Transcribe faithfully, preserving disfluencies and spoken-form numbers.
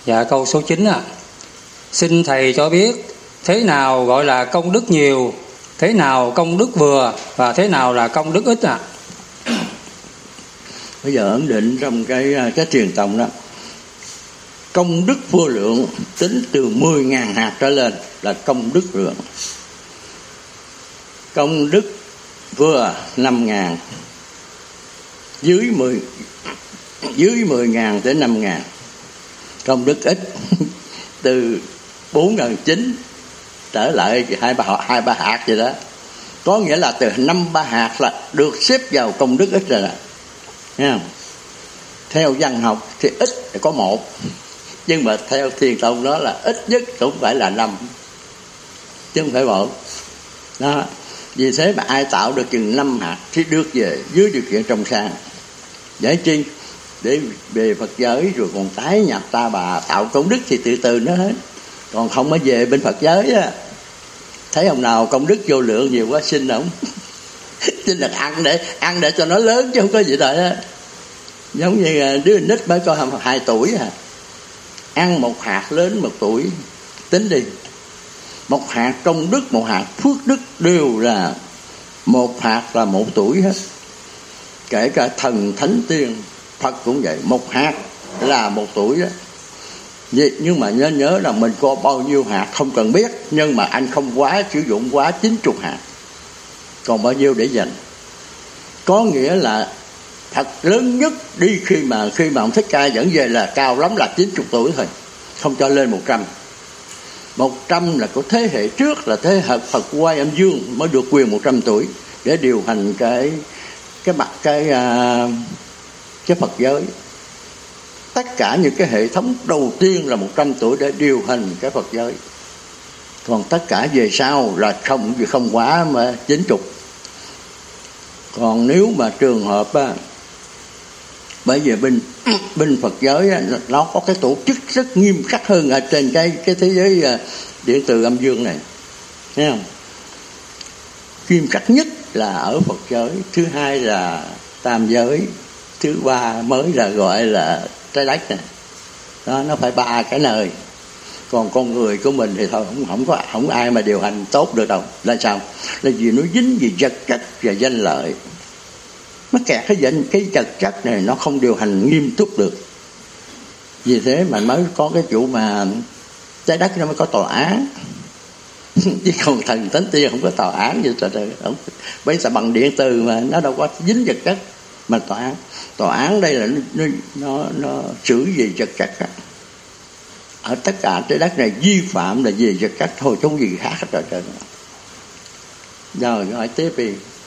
Dạ, câu số chín ạ. À. Xin thầy cho biết thế nào gọi là công đức nhiều, thế nào công đức vừa và thế nào là công đức ít ạ? À? Bây giờ ấn định trong cái cái truyền tông đó, công đức vô lượng tính từ mười ngàn hạt trở lên là công đức lượng. Công đức vừa năm ngàn, dưới mười dưới mười ngàn tới năm ngàn. Công đức ít từ bốn ngàn chín trở lại hai ba hai ba hạt vậy đó. Có nghĩa là từ năm ba hạt là được xếp vào công đức ít rồi nè. Nghe không? Theo văn học thì ít có một, nhưng mà theo thiền tông đó là ít nhất cũng phải là năm, chứ không phải một. Đó. Vì thế mà ai tạo được chừng năm hạt thì được về dưới điều kiện trong sang. Để chi? Để về Phật giới rồi còn tái nhập ta bà tạo công đức thì từ từ nó hết. Còn không mới về bên Phật giới á, thấy ông nào công đức vô lượng nhiều quá xin ổng xin được ăn để ăn để cho nó lớn chứ không có gì thôi á. Giống như đứa nít mới có hai tuổi à, ăn một hạt lớn một tuổi, tính đi, một hạt công đức một hạt phước đức đều là một hạt là một tuổi hết. Kể cả thần thánh tiên Phật cũng vậy, một hạt là một tuổi đó. Nhưng mà nhớ nhớ là mình có bao nhiêu hạt không cần biết, nhưng mà anh không quá sử dụng quá chín mươi hạt, còn bao nhiêu để dành. Có nghĩa là Phật lớn nhất đi khi mà khi mà ông Thích Ca dẫn về là cao lắm là chín mươi tuổi thôi, không cho lên một trăm. Một trăm là của thế hệ trước là thế hệ Phật Quay Âm Dương mới được quyền một trăm tuổi để điều hành cái cái mặt cái cái Phật giới. Tất cả những cái hệ thống đầu tiên là một trăm tuổi để điều hành cái Phật giới. Còn tất cả về sau là không không quá mà chín mươi. Còn nếu mà trường hợp á, bởi vì bên bên Phật giới á, nó có cái tổ chức rất nghiêm khắc hơn ở trên cái cái thế giới điện từ âm dương này, thấy không? Nghiêm khắc nhất là ở Phật giới, thứ hai là tam giới, thứ ba mới là gọi là trái đất này. Đó, nó phải ba cái nơi. Còn con người của mình thì thôi không không có không ai mà điều hành tốt được đâu. Là sao? Là vì nó dính vì vật chất và danh lợi. Nó kẹt cái danh cái vật chất này nó không điều hành nghiêm túc được. Vì thế mà mới có cái vụ mà trái đất nó mới có tòa án. Chứ còn thần thánh tiên không có tòa án gì trời ơi. Bây giờ bằng điện từ mà nó đâu có dính vật chất. Mà tòa án tòa án đây là nó nó nó xử gì vật chất á. Ở tất cả trái đất này vi phạm là về vật chất thôi, không gì khác hết rồi trời. Rồi hỏi tiếp đi.